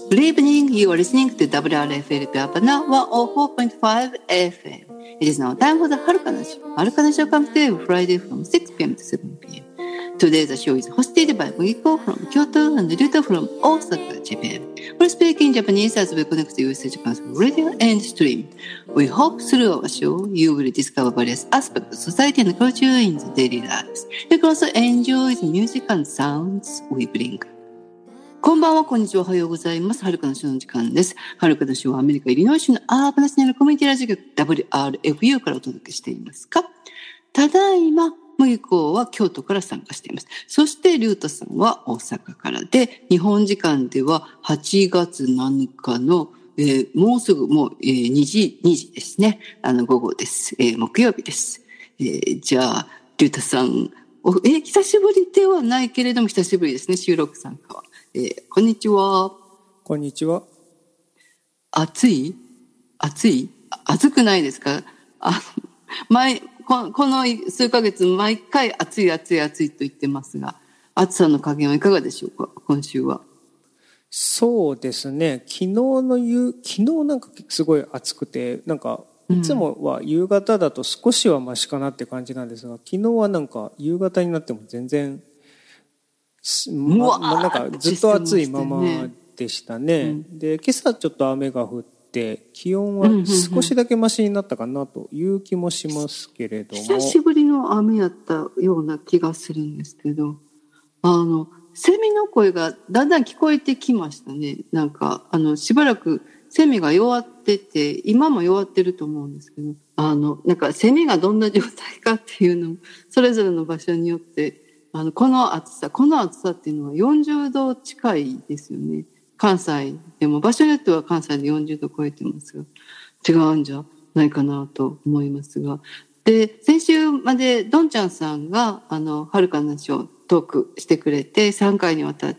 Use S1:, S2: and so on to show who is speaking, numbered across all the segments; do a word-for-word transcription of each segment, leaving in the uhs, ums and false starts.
S1: Good evening, you are listening to ダブリューアールエフエル Pavana ワンオーフォーポイントファイブエフエム. It is now time for the Harukana Show. Harukana Show comes to you Friday from six p.m. to seven p.m. Today the show is hosted by Mugiko from Kyoto and Ryuta from Osaka, Japan. We're speaking Japanese as we connect to you with Japan's radio and stream. We hope through our show you will discover various aspects of society and culture in the daily lives. You can also enjoy the music and sounds we bring.こんばんは、こんにちは、おはようございます。はるかのショーの時間です。はるかのショーはアメリカ・イリノイ州のアーバンナショナルコミュニティラジオ局 ダブリューアールエフユー からお届けしていますか。ただいま、麦子は京都から参加しています。そして、リュウタさんは大阪からで、日本時間でははちがつなのかの、えー、もうすぐもう、えー、にじ、にじですね。あの、午後です。えー、木曜日です。えー、じゃあ、リュウタさん、おえー、久しぶりではないけれども、久しぶりですね、収録参加は。えー、こんにちは。
S2: こんにちは。
S1: 暑い暑い暑くないですか？あ前こ、この数ヶ月毎回暑い暑い暑いと言ってますが、暑さの加減はいかがでしょうか、今週は。
S2: そうですね。昨日の夕、昨日なんかすごい暑くて、なんかいつもは夕方だと少しはマシかなって感じなんですが、昨日はなんか夕方になっても全然まま、なんかずっと暑いままでしたね、うん、で今朝ちょっと雨が降って気温は少しだけマシになったかなという気もしますけれども、
S1: 久しぶりの雨やったような気がするんですけど、あのセミの声がだんだん聞こえてきましたね。なんかあのしばらくセミが弱ってて、今も弱ってると思うんですけど、あのなんかセミがどんな状態かっていうのもそれぞれの場所によってあのこの暑さ、この暑さっていうのはよんじゅうど近いですよね。関西でも場所によっては関西でよんじゅうど超えてますが、違うんじゃないかなと思いますが。で、先週までどんちゃんさんがあのはるかなショートークしてくれてさんかいにわたって、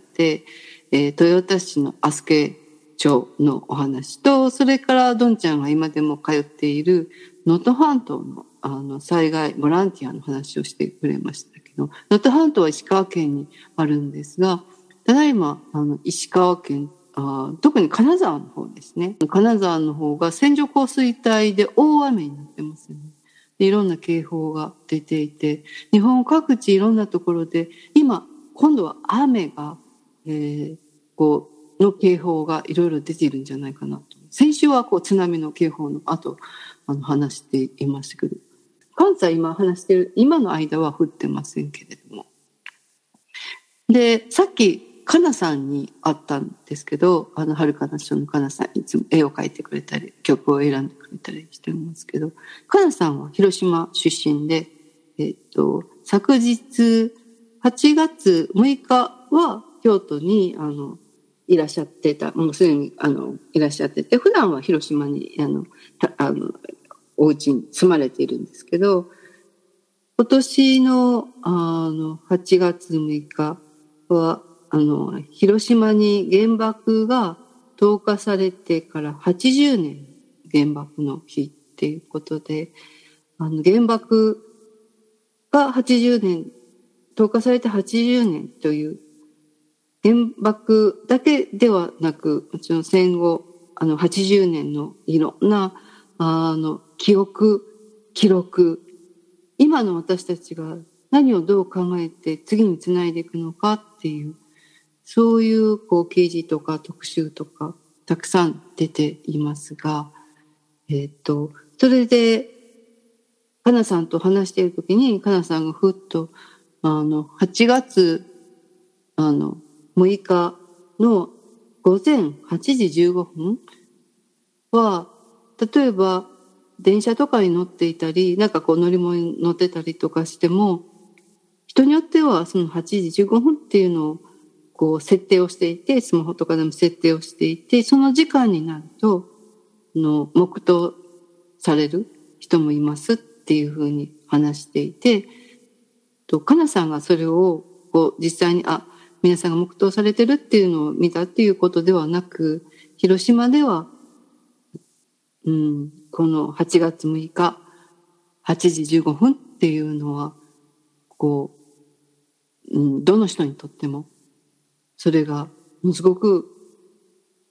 S1: えー、豊田市の阿助町のお話と、それからどんちゃんが今でも通っている能登半島のあの災害ボランティアの話をしてくれましたけど、能登半島は石川県にあるんですが、ただいまあの石川県、あ特に金沢の方ですね、金沢の方が線状降水帯で大雨になってますよね。でいろんな警報が出ていて、日本各地いろんなところで今今度は雨が、えー、こうの警報がいろいろ出ているんじゃないかなと。先週はこう津波の警報の後あの話していましたけど、関西今話してる今の間は降ってませんけれども、でさっきかなさんに会ったんですけど、あのはるかなショーのかなさんいつも絵を描いてくれたり曲を選んでくれたりしてますけど、かなさんは広島出身で、えっと昨日はちがつむいかは京都にあのいらっしゃってた、もうすでにあのいらっしゃってて、普段は広島にあのあのお家に住まれているんですけど、今年のあのはちがつむいかはあの広島に原爆が投下されてからはちじゅうねん原爆の日っていうことで、あの原爆がはちじゅうねん投下されてはちじゅうねんという原爆だけではなく、もちろん戦後あのはちじゅうねんのいろんなあの記憶記録、今の私たちが何をどう考えて次につないでいくのかっていう、そういうこう記事とか特集とかたくさん出ていますが、えっとそれでかなさんと話している時に、かなさんがふっとあのはちがつあのむいかのごぜんはちじじゅうごふんは、例えば電車とかに乗っていたり、なんかこう乗り物に乗ってたりとかしても、人によってはそのはちじじゅうごふんっていうのをこう設定をしていて、スマホとかでも設定をしていて、その時間になるとの黙祷される人もいますっていうふうに話していて、とかなさんがそれをこう実際にあ皆さんが黙祷されてるっていうのを見たっていうことではなく、広島では、うん、このはちがつむいかはちじじゅうごふんっていうのはこう、うん、どの人にとってもそれがものすごく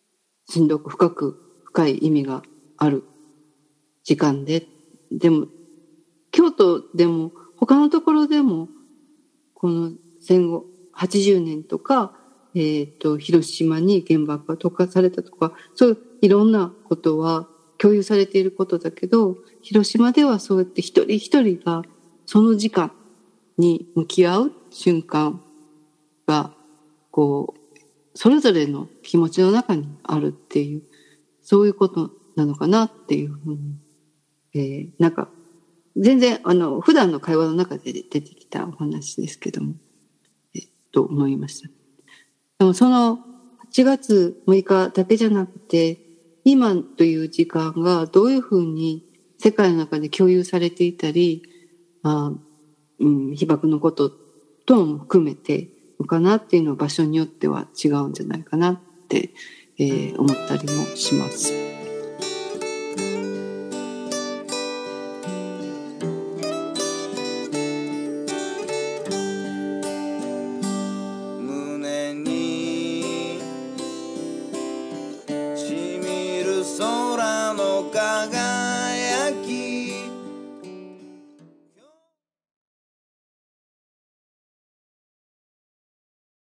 S1: しんどく深く深い意味がある時間で、でも京都でも他のところでもこの戦後はちじゅうねんとか、えー、と広島に原爆が投下されたとか、そういういろんなことは共有されていることだけど、広島ではそうやって一人一人がその時間に向き合う瞬間がこうそれぞれの気持ちの中にあるっていう、そういうことなのかなっていうふうに、えー、なんか全然あの普段の会話の中で出てきたお話ですけども、えっと思いました。でもそのはちがつむいかだけじゃなくて、今という時間がどういうふうに世界の中で共有されていたり、あ、うん、被爆のこととも含めてのかなっていうのは場所によっては違うんじゃないかなって、えー、思ったりもします。